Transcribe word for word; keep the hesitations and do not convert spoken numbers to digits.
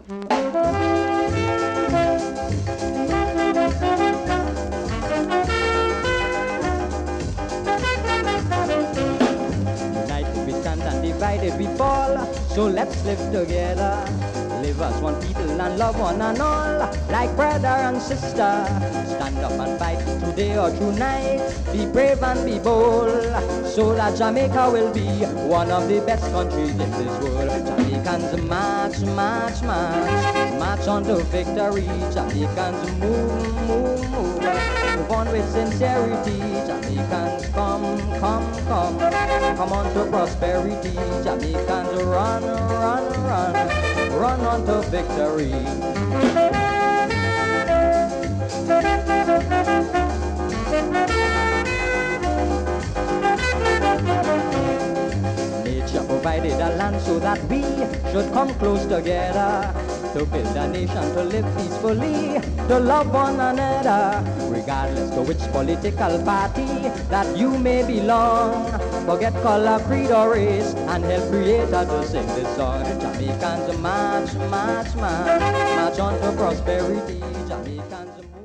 United we stand and divided we fall. So let's live together. Live as one people and love one and all, like brother and sister. Stand up and fight today or tonight. Be brave and be bold, so that Jamaica will be one of the best countries in this world. Jamaicans march, march, march, march on to victory. Jamaicans move, move, move, move on with sincerity. Jamaicans come, come, come, come on to prosperity. Jamaicans run, run, run, run on to victory. Nature provided a land so that we should come close together to build a nation, to live peacefully, to love one another, regardless to which political party that you may belong. Forget color, creed, or race, and help Creator to sing this song. Jamaicans march, march, march, march on to prosperity. Jamaicans move.